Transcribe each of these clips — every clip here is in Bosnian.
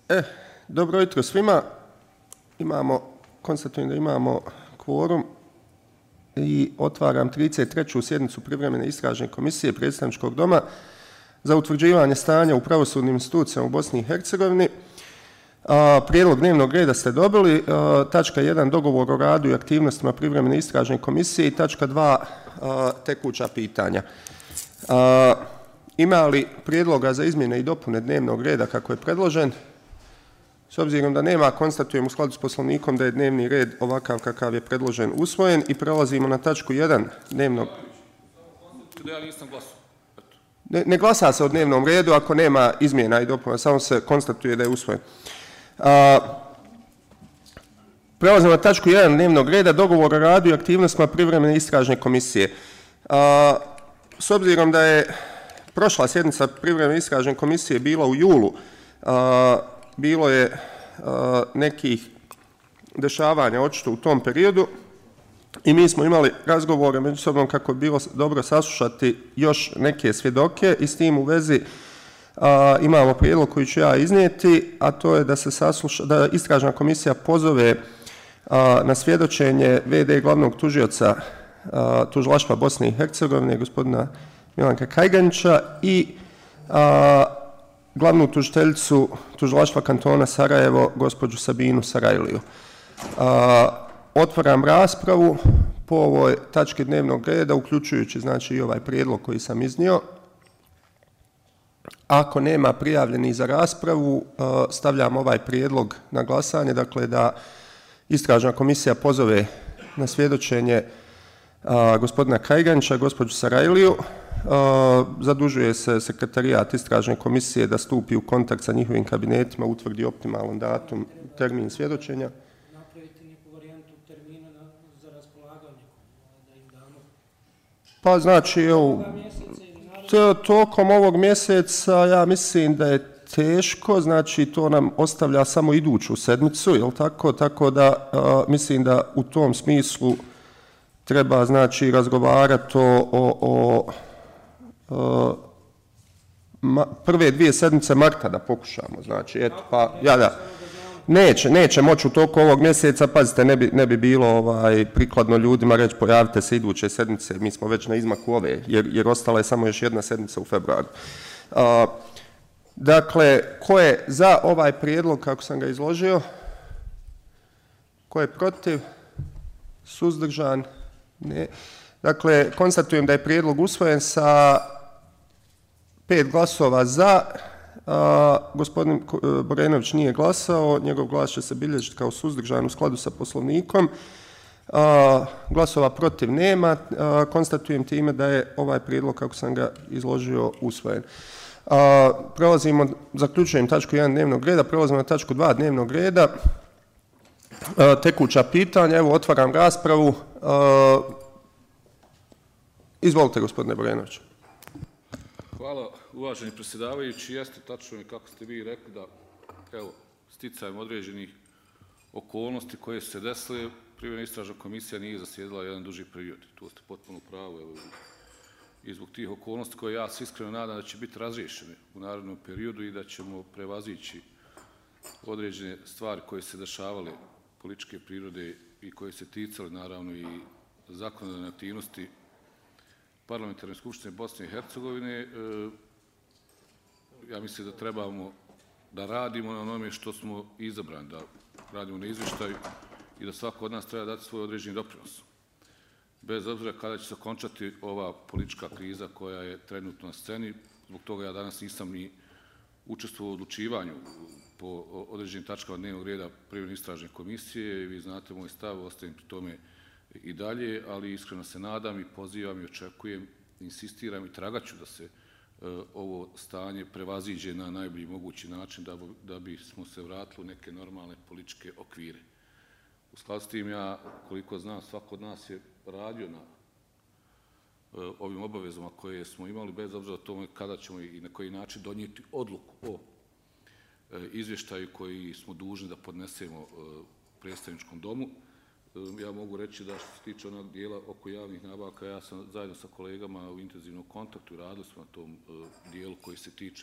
Dobro jutro svima. Konstatujem da imamo kvorum i otvaram 33. sjednicu privremene istražne komisije Predstavničkog doma za utvrđivanje stanja u pravosudnim institucijama u Bosni i Hercegovini. Prijedlog dnevnog reda ste dobili. Tačka 1. dogovor o radu i aktivnostima privremene istražne komisije i tačka 2. tekuća pitanja. Ima li prijedloga za izmjene i dopune dnevnog reda kako je predložen? S obzirom da nema, konstatujem u skladu s Poslovnikom da je dnevni red ovakav kakav je predložen usvojen i prelazimo na tačku 1 dnevnog. Ne glasa se o dnevnom redu ako nema izmjena i dopuna, samo se konstatuje da je usvojen. Prelazimo na tačku 1 dnevnog reda, dogovor o radu i aktivnostima privremene istražne komisije. S obzirom da je prošla sjednica privremene istražne komisije bila u julu, bilo je nekih dešavanja očito u tom periodu i mi smo imali razgovore međusobno kako bi bilo dobro saslušati još neke svjedoke i s tim u vezi imamo prijedlog koji ću ja iznijeti, a to je da istražna komisija pozove na svjedočenje v.d. glavnog tužioca tužilaštva Bosne i Hercegovine, gospodina Milanka Kajganića i glavnu tužiteljicu tužilaštva kantona Sarajevo, gospođu Sabinu Sarajliju. Otvaram raspravu po ovoj tački dnevnog reda, uključujući znači i ovaj prijedlog koji sam iznio. Ako nema prijavljenih za raspravu, stavljam ovaj prijedlog na glasanje, dakle da istražna komisija pozove na svjedočenje gospodina Kajganića, gospođu Sarajliju. Zadužuje se sekretarijat istražne komisije da stupi u kontakt sa njihovim kabinetima, utvrdi optimalan datum, termin svjedočenja. Napraviti neku varijantu termina za raspolaganje da im damo. Pa znači, tokom ovog mjeseca ja mislim da je teško, znači to nam ostavlja samo iduću sedmicu, jel tako? Tako da mislim da u tom smislu treba znači razgovarati o prve dvije sedmice marta da pokušamo, znači, eto, pa, neće moći u toku ovog mjeseca, pazite, ne bi bilo prikladno ljudima reći pojavite se iduće sedmice, mi smo već na izmaku ove, jer ostala je samo još jedna sedmica u februaru. Dakle, ko je za ovaj prijedlog kako sam ga izložio? Ko je protiv? Suzdržan? Ne. Dakle, konstatujem da je prijedlog usvojen sa 5 glasova za. Gospodin Borenović nije glasao, njegov glas će se bilježiti kao suzdržan u skladu sa Poslovnikom. Glasova protiv nema. Konstatujem time da je ovaj prijedlog kako sam ga izložio usvojen. Zaključujem tačku 1 dnevnog reda, prelazimo na tačku 2 dnevnog reda. Tekuća pitanja, evo otvaram raspravu. Izvolite, gospodine Borenović. Hvala, uvaženi predsjedavajući. Jeste tačno je kako ste vi rekli da, evo, sticajem određenih okolnosti koje su se desile, privremena istražna komisija nije zasjedala jedan duži period. Tu ste potpuno pravo. I zbog tih okolnosti koje ja se iskreno nadam da će biti razriješene u narednom periodu i da ćemo prevazići određene stvari koje se dešavale političke prirode i koje se ticale naravno i zakonodavne aktivnosti Parlamentarne skupštine Bosne i Hercegovine. Ja mislim da trebamo da radimo na onome što smo izabrani, da radimo na izvještaju i da svako od nas treba dati svoj određeni doprinos. Bez obzira kada će se okončati ova politička kriza koja je trenutno na sceni, zbog toga ja danas nisam ni učestvovao u odlučivanju po određenim tačkama dnevnog reda privremene istražne komisije. Vi znate moj stav, ostajem pri tome i dalje, ali iskreno se nadam i pozivam i očekujem, insistiram i tragaću da se ovo stanje prevaziđe na najbolji mogući način da bismo se vratili u neke normalne političke okvire. U skladu s tim ja, koliko znam, svako od nas je radio na ovim obavezama koje smo imali, bez obzira o tome kada ćemo i na koji način donijeti odluku o izvještaju koji smo dužni da podnesemo predstavničkom domu. Ja mogu reći da što se tiče onog dijela oko javnih nabavka, ja sam zajedno sa kolegama u intenzivnom kontaktu, radili smo na tom dijelu koji se tiče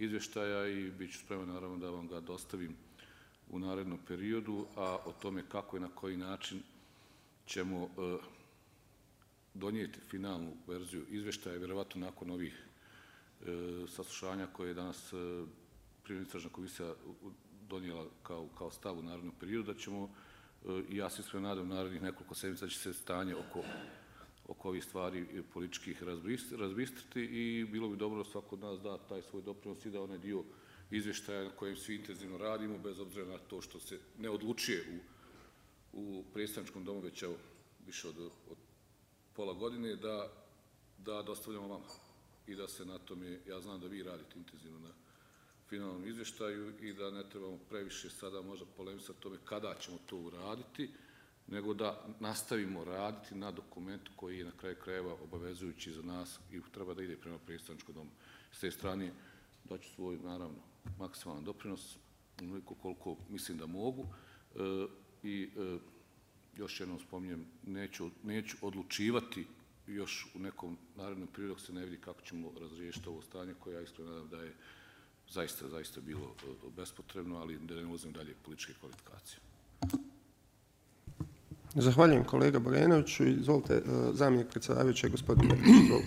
izvještaja i bit ću spreman naravno da vam ga dostavim u narednom periodu, a o tome kako i na koji način ćemo donijeti finalnu verziju izvještaja, vjerovatno nakon ovih saslušanja koje je danas Privremena istražna komisija donijela kao stav u narednom periodu, da ćemo, i ja se iskreno nadam, narednih nekoliko sedmica će se stanje oko ovih stvari političkih razbistriti i bilo bi dobro da svako od nas da taj svoj doprinos i da onaj dio izvještaja na kojem svi intenzivno radimo, bez obzira na to što se ne odlučuje u predstavničkom domu već više od pola godine, da dostavljamo vama i da se na tome, ja znam da vi radite intenzivno na finalnom izvještaju i da ne trebamo previše sada možda polemisati o tome kada ćemo to uraditi, nego da nastavimo raditi na dokumentu koji je na kraju krajeva obavezujući za nas i treba da ide prema predstavničkom domu. S te strane daću svoj, naravno, maksimalan doprinos, onoliko koliko mislim da mogu i još jednom spominjem, neću odlučivati još u nekom narednom periodu dok se ne vidi kako ćemo razriješiti ovo stanje koje ja iskreno nadam da je zaista bilo bespotrebno, ali da ne ulazim dalje političke kvalifikacije. Zahvaljujem kolega Borenoviću. Izvolite, zamjenik predsjedavajućeg, gospodin Mertić.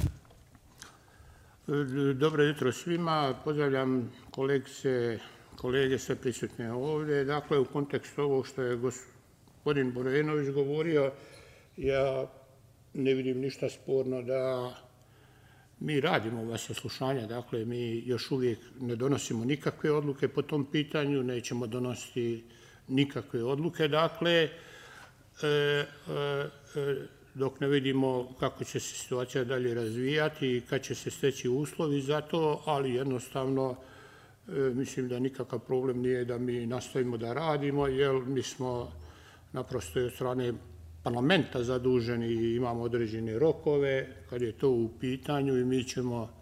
Dobro jutro svima. Pozdravljam kolege sve prisutne ovdje. Dakle, u kontekstu ovo što je gospodin Borenović govorio, ja ne vidim ništa sporno da mi radimo ova saslušanja. Dakle, mi još uvijek ne donosimo nikakve odluke po tom pitanju, nećemo donositi nikakve odluke. Dakle, dok ne vidimo kako će se situacija dalje razvijati i kad će se steći uslovi za to, ali jednostavno mislim da nikakav problem nije da mi nastavimo da radimo, jer mi smo naprosto od strane parlamenta zaduženi i imamo određene rokove kad je to u pitanju i mi ćemo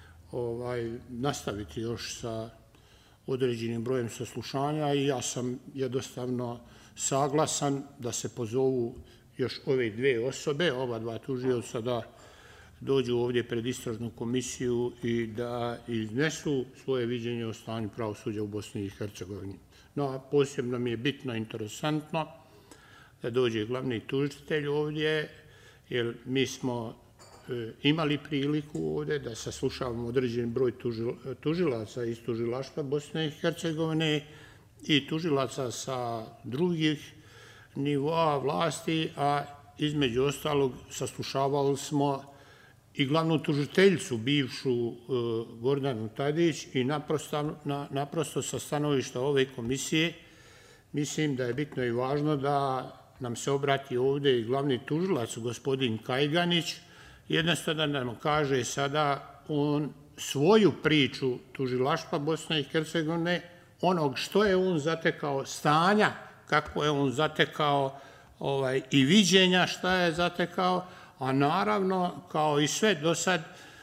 nastaviti još sa određenim brojem saslušanja i ja sam jednostavno saglasan da se pozovu još ove dve osobe, ova dva tužioca, da dođu ovdje pred istražnu komisiju i da iznesu svoje viđenje o stanju pravosuđa u Bosni i Hercegovini. No, posebno mi je bitno, interesantno, da dođe glavni tužitelj ovdje, jer mi smo imali priliku ovdje da saslušavamo određen broj tužilaca iz tužilaštva Bosne i Hercegovine i tužilaca sa drugih nivoa vlasti, a između ostalog saslušavali smo i glavnu tužiteljicu, bivšu Gordanu Tadić, i naprosto sa stanovišta ove komisije mislim da je bitno i važno da nam se obrati ovdje i glavni tužilac, gospodin Kajganić, jednostavno da nam kaže sada on svoju priču tužilaštva Bosne i Hercegovine, onog što je on zatekao, stanja kako je on zatekao i viđenja šta je zatekao, a naravno kao i sve do sad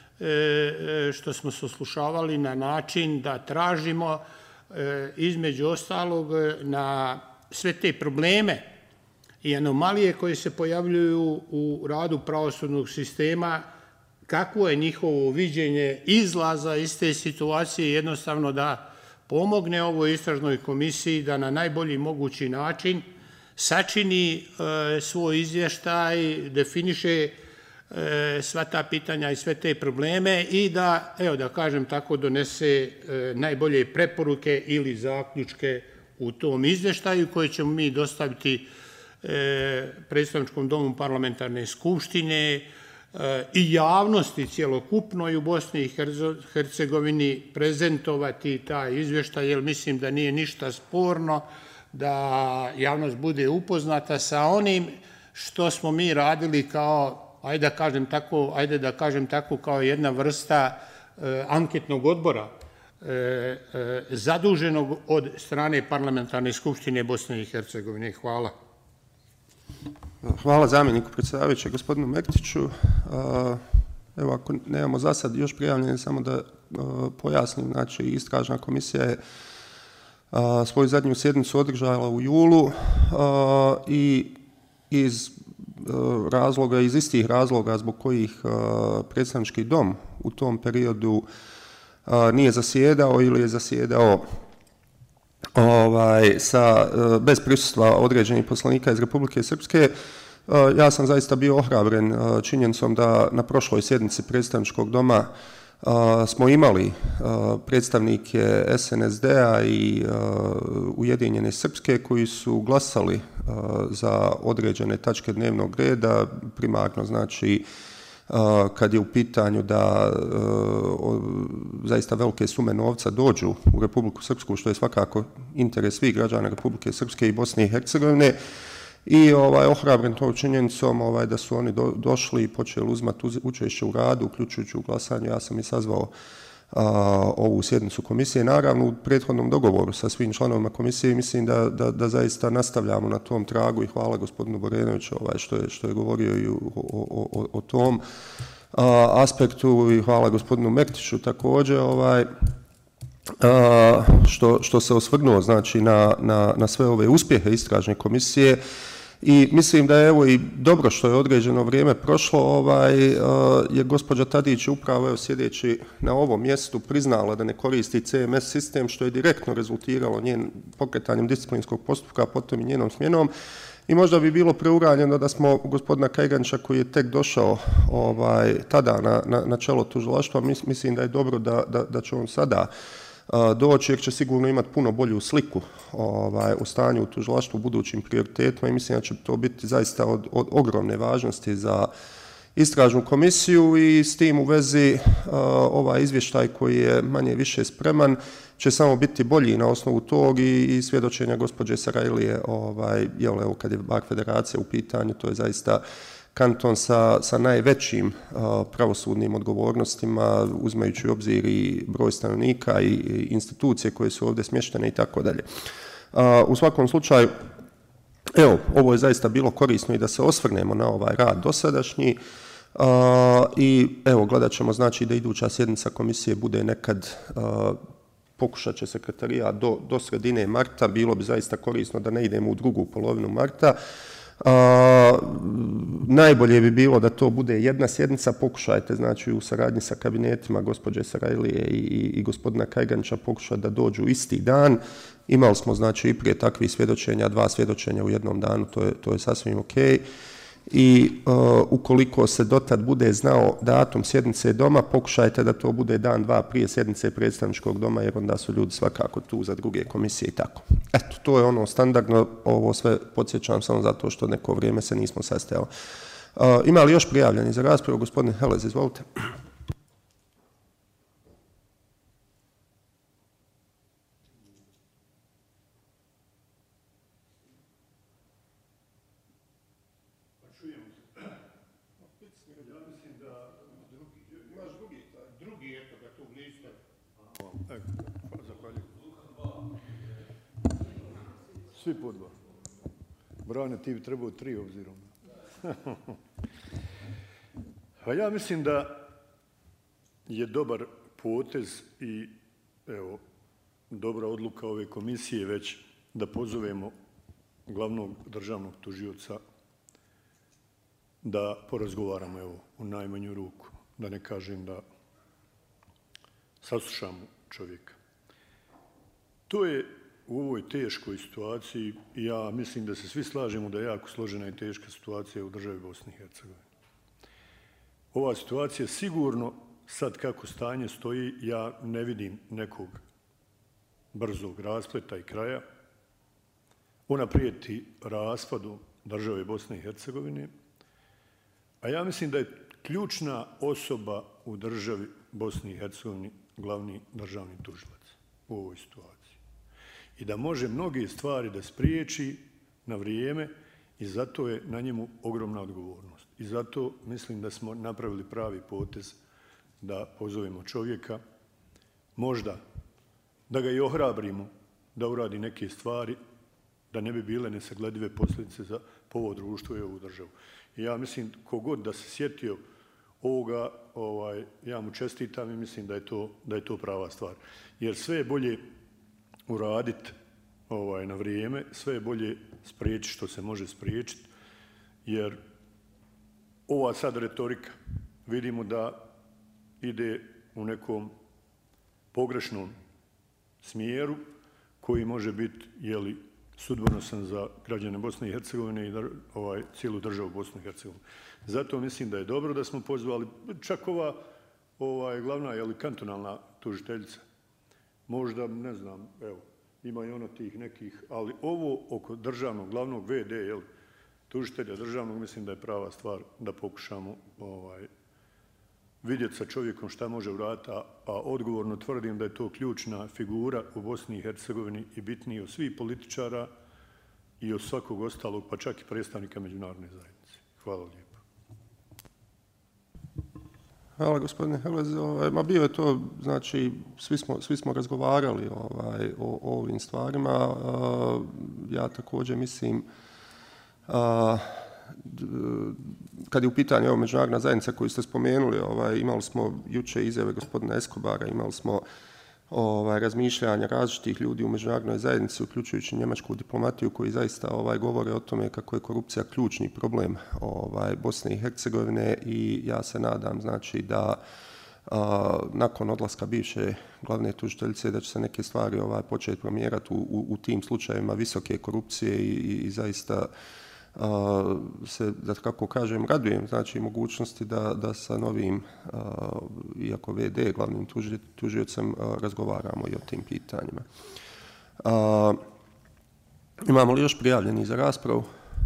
što smo saslušavali na način da tražimo između ostalog na sve te probleme i anomalije koje se pojavljuju u radu pravosudnog sistema, kako je njihovo viđenje izlaza iz te situacije, jednostavno da pomogne ovoj istražnoj komisiji da na najbolji mogući način sačini svoj izvještaj, definiše sva ta pitanja i sve te probleme i da, evo da kažem tako, donese najbolje preporuke ili zaključke u tom izvještaju koje ćemo mi dostaviti predstavničkom domu parlamentarne skupštine i javnosti cjelokupnoj u Bosni i Hercegovini prezentovati taj izvještaj, jer mislim da nije ništa sporno da javnost bude upoznata sa onim što smo mi radili kao, ajde da kažem tako, kao jedna vrsta anketnog odbora zaduženog od strane parlamentarne skupštine Bosne i Hercegovine. Hvala. Hvala zamjeniku predsjedavajućeg, gospodinu Mertiću. Evo, ako nemamo za sad još prijavljene, samo da pojasnim, znači istražna komisija je svoju zadnju sjednicu održala u julu i iz istih razloga zbog kojih predstavnički dom u tom periodu nije zasjedao ili je zasjedao bez prisustva određenih poslanika iz Republike Srpske. Ja sam zaista bio ohrabren činjenicom da na prošloj sjednici predstavničkog doma smo imali predstavnike SNSD-a i Ujedinjene Srpske koji su glasali za određene tačke dnevnog reda, primarno znači kad je u pitanju da zaista velike sume novca dođu u Republiku Srpsku, što je svakako interes svih građana Republike Srpske i Bosne i Hercegovine. I ohrabren tom činjenicom da su oni došli i počeli uzimati učešće u radu, uključujući u glasanju. Ja sam i sazvao ovu sjednicu komisije. Naravno, u prethodnom dogovoru sa svim članovima komisije mislim da zaista nastavljamo na tom tragu i hvala gospodinu Borenoviću što je govorio i o tom aspektu i hvala gospodinu Mektiću također što se osvrnuo znači na sve ove uspjehe istražne komisije. I mislim da je evo i dobro što je određeno vrijeme prošlo, je gospođa Tadić upravo sjedeći na ovom mjestu priznala da ne koristi CMS sistem, što je direktno rezultiralo njen pokretanjem disciplinskog postupka, potom i njenom smjenom. I možda bi bilo preuranjeno da smo gospodina Kajganića koji je tek došao tada na čelo tužilaštva, mislim da je dobro da će on sada doći jer će sigurno imati puno bolju sliku o stanju u tužilaštvu, budućim prioritetima i mislim da će to biti zaista od ogromne važnosti za istražnu komisiju i s tim u vezi ovaj izvještaj koji je manje više spreman će samo biti bolji na osnovu tog i svjedočenja gospođe Sarajlije, evo kad je BAK federacija u pitanju, to je zaista kanton sa najvećim pravosudnim odgovornostima, uzimajući u obzir i broj stanovnika i institucije koje su ovdje smještene i tako dalje. U svakom slučaju, evo, ovo je zaista bilo korisno i da se osvrnemo na ovaj rad dosadašnji i evo, gledat ćemo znači da iduća sjednica komisije bude nekad, pokušat će sekretarijat do sredine marta, bilo bi zaista korisno da ne idemo u drugu polovinu marta. Najbolje bi bilo da to bude jedna sjednica, pokušajte znači u saradnji sa kabinetima gospođe Sarajlije i gospodina Kajganića pokušati da dođu isti dan. Imali smo znači i prije takvih svjedočenja, 2 svjedočenja u jednom danu, to je sasvim ok. I ukoliko se dotad bude znao datum sjednice doma, pokušajte da to bude dan, 2 prije sjednice predstavničkog doma, jer onda su ljudi svakako tu za druge komisije i tako. Eto, to je ono standardno, ovo sve podsjećam samo zato što neko vrijeme se nismo sastajali. Ima li još prijavljeni za raspravu? Gospodin Helez, izvolite. Svi po 2. Brane, ti bi trebao 3 obzirom. Pa ja mislim da je dobar potez i evo, dobra odluka ove komisije već da pozovemo glavnog državnog tužioca da porazgovaramo evo, u najmanju ruku, da ne kažem da saslušamo čovjeka. To je u ovoj teškoj situaciji, ja mislim da se svi slažemo da je jako složena i teška situacija u državi Bosne i Hercegovine. Ova situacija sigurno, sad kako stanje stoji, ja ne vidim nekog brzog raspleta i kraja. Ona prijeti raspadu države Bosne i Hercegovine, a ja mislim da je ključna osoba u državi Bosne i Hercegovine glavni državni tužilac u ovoj situaciji. I da može mnoge stvari da spriječi na vrijeme i zato je na njemu ogromna odgovornost. I zato mislim da smo napravili pravi potez da pozovemo čovjeka, možda da ga i ohrabrimo da uradi neke stvari, da ne bi bile nesagledive posljedice za ovo društvo i ovu državu. I ja mislim, kogod da se sjetio ovoga, ja mu čestitam i mislim da je to prava stvar. Jer sve je bolje uraditi na vrijeme, sve je bolje spriječiti što se može spriječiti, jer ova sad retorika vidimo da ide u nekom pogrešnom smjeru koji može biti sudbonosan za građane Bosne i Hercegovine i cijelu državu Bosnu i Hercegovinu. Zato mislim da je dobro da smo pozvali čak ova glavna kantonalna tužiteljica. Možda, ne znam, evo, ima i ono tih nekih, ali ovo oko državnog, glavnog VD, tužitelja državnog, mislim da je prava stvar da pokušamo vidjeti sa čovjekom šta može uraditi, a odgovorno tvrdim da je to ključna figura u Bosni i Hercegovini i bitniji od svih političara i od svakog ostalog, pa čak i predstavnika međunarodne zajednice. Hvala lijepo. Hvala gospodine Hrlez. Ma bio je to, znači, svi smo razgovarali o ovim stvarima. Ja također mislim, kad je u pitanju međunarodna zajednica koju ste spomenuli, imali smo jučer izjave gospodina Escobara, imali smo razmišljanja različitih ljudi u međunarodnoj zajednici, uključujući njemačku diplomatiju, koji zaista govore o tome kako je korupcija ključni problem Bosne i Hercegovine i ja se nadam, znači, da nakon odlaska bivše glavne tužiteljice da će se neke stvari početi promjerati u tim slučajevima visoke korupcije i zaista se, da kako kažem, radujem, znači, mogućnosti da sa novim, iako VD, glavnim tužiocem, razgovaramo i o tim pitanjima. Imamo li još prijavljeni za raspravu?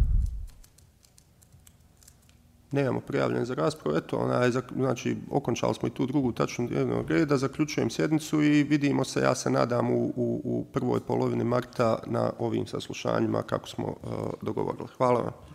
Nemamo prijavljeni za raspravu. Eto, znači, okončali smo i tu drugu tačku dnevnog reda, zaključujem sjednicu i vidimo se, ja se nadam, u prvoj polovini marta na ovim saslušanjima kako smo dogovorili. Hvala vam.